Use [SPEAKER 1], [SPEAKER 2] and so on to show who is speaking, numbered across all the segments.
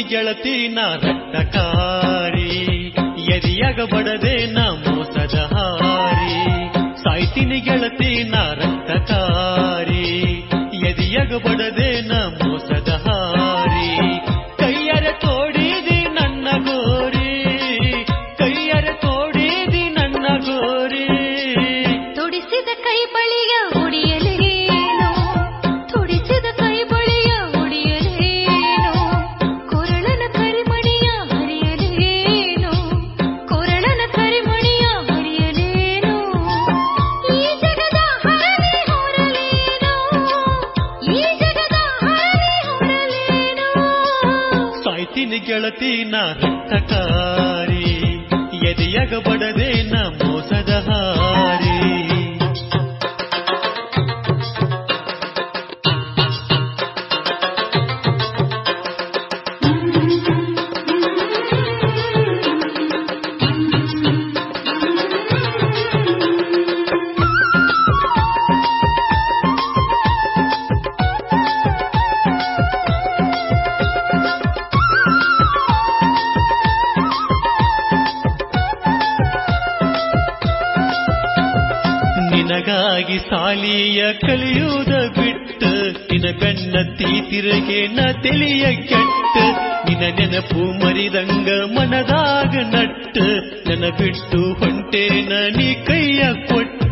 [SPEAKER 1] ಗೆಳತಿ ನಾ ರಕ್ತಕಾರಿ ಎದಿಯಾಗ ಬಡದೆ ನಾ ಮೋಸದ ಹಾರಿ ಸಾಯ್ತೀನಿ ಗೆಳತಿ ನಾ ರಕ್ತಕಾರಿ ಎದಿಯಾಗ ಬಡದೆ ನಾ ಮೋಸದ ಹಾರಿ ಕೈಯರ ತೋಡಿದಿ ನನ್ನ ಗೋರಿ ಕೈಯರ ತೋಡಿದಿ ನನ್ನ ಗೋರಿ
[SPEAKER 2] ತುಡಿಸಿದ ಕೈ ಬಳಿಯ ಉಡಿಯಲೇನು ತುಡಿಸಿದ ಕೈ ಬಳಿಯ ಉಡಿಯಲೇನು ಕೊರಳನ ಕರಿಮಣಿಯ ಹರಿಯಲೇನು ಕೊರಳನ ಕರಿಮಣಿಯ ಹರಿಯಲೇನು ಈ ಜಗದ ಹರವಿ ಹೊರಲೇನು ಈ ಜಗದ ಹರವಿ ಹೊರಲೇನು
[SPEAKER 1] ಸಾಯ್ತೀನಿ ಗೆಳತಿ ನಾ ರಕ್ತಕಾರಿ ಎದೆಯಾಗ ಬಡದೆ ನಾ ಮೋಸದ ಹಾರಿ ನಿನಗಾಗಿ ಸಾಲಿಯ ಕಲಿಯುವುದ ಬಿಟ್ಟು ನಿನ ಬೆನ್ನತ್ತಿ ತಿರುಗೆ ನ ತಿಳಿಯ ಕೆಟ್ಟ ನಿನ ನೆನಪು ಮರಿದಂಗ ಮನದಾಗ ನಟ್ಟ ನನ್ನ ಬಿಟ್ಟು ಹೊಂಟೇನ ನೀ ಕೈಯ ಕೊಟ್ಟ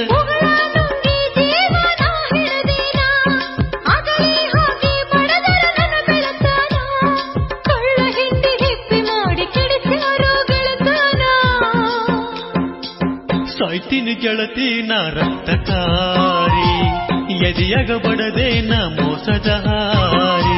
[SPEAKER 1] ಸಾಯ್ತೀನಿ ಗೆಳತಿ ನಾ ರಕ್ತಕಾರಿ ಎದೆಯಾಗ ಬಡದೆ ನಾ ಮೋಸದ ಹಾರಿ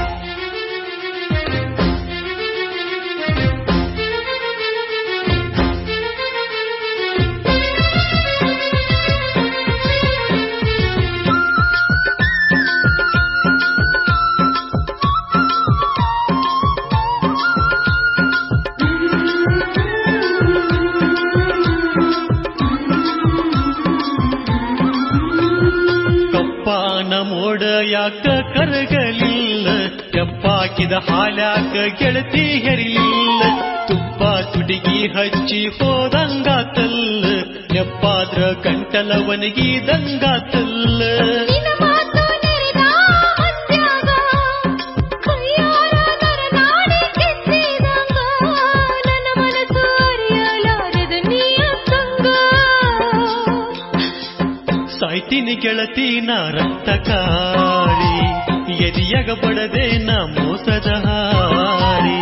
[SPEAKER 1] ಕಪ್ಪಾನ ಮೋಡ ಯಾಕ ಕರಗಲಿಲ್ಲ ಕೆಪ್ಪಾಕಿದ ಹಾಲ್ಯಾಕ ಗೆಳತಿ ಹೆರಿಲಿಲ್ಲ ತುಪ್ಪ ತುಡಿಗಿ ಹಚ್ಚಿ ಹೋದಂಗಾತಲ್ಲ ನೆಪ್ಪಾದ್ರ ಕಂಟಲವನಿಗಿದಂಗಾತಲ್ಲ ಸಾಯ್ತೀನಿ ಗೆಳತಿ ನಾ ರಕ್ತಕಾರಿ ಎದಿಯಾಗ ಬಡದೆ ನಾ ಮೋಸದ ಹಾರಿ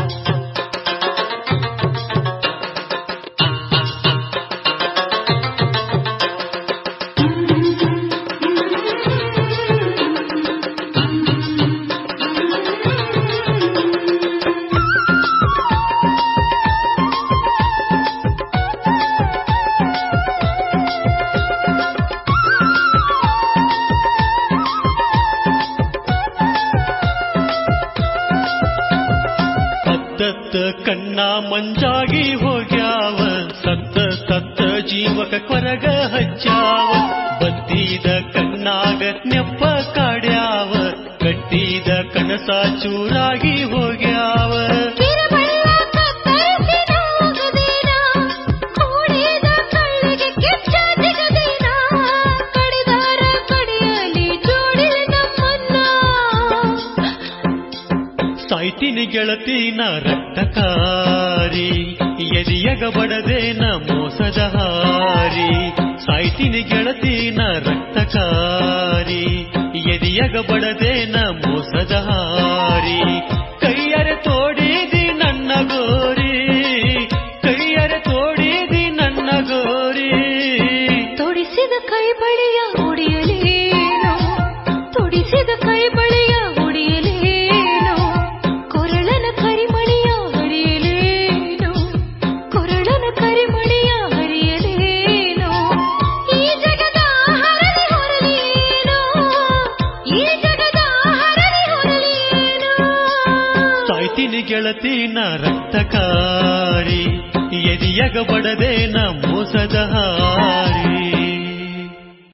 [SPEAKER 1] ಕಣ್ಣ ಮಂಜಾಗಿ ಹೋಗ್ಯಾವ ಸತ್ತ ಸತ್ತ ಜೀವಕ ಕೊರಗ ಹಚ್ಚಾವ ಬದ್ದಿದ ಕಣ್ಣಾಗ ನೆಪ್ಪ ಕಾಡ್ಯಾವ ಕಟ್ಟಿದ ಕನಸ ಚೂರಾಗಿ ಹೋಗ್ಯಾವ ಸಾಯ್ತೀನಿ ಗೆಳತಿ ನಾ ರಕ್ತಕಾರಿ ಎದಿಯಾಗ ಬಡದೆ ನಾ ಮೋಸದ ಹಾರಿ ಸಾಯ್ತೀನಿ ಗೆಳತಿ ನಾ ರಕ್ತಕಾರಿ ಎದಿಯಾಗ ಬಡದೆ ನಾ ಮೋಸದ ಹಾರಿ ಕೈಯರ ತೋಡಿದಿ ನನ್ನ ಗೋರಿ ಕೈಯರ ತೋಡಿದಿ ನನ್ನ ಗೋರಿ
[SPEAKER 2] ತೊಡಿಸಿದ ಕೈ ಬಳಿಯ ಉಡಿಯಲೇನು ತೊಡಿಸಿದ ಕೈ ಬಳಿಯ ಉಡಿಯಲೇನು ಕೊರಳನ ಕರಿಮಣಿಯ ಹರಿಯಲೇನು ಕೊರಳನ ಕರಿಮಣಿಯ ಹರಿಯಲೇನು ಈ ಜಗದ ಹರವಿ ಹೊರಲೇನು ಈ ಜಗದ ಹರವಿ ಹೊರಲೇನು
[SPEAKER 1] ಸಾಯ್ತೀನಿ ಗೆಳತಿ ನಾ ರಕ್ತಕಾರಿ ಎದಿಯಾಗ ಬಡದೆ ನಾ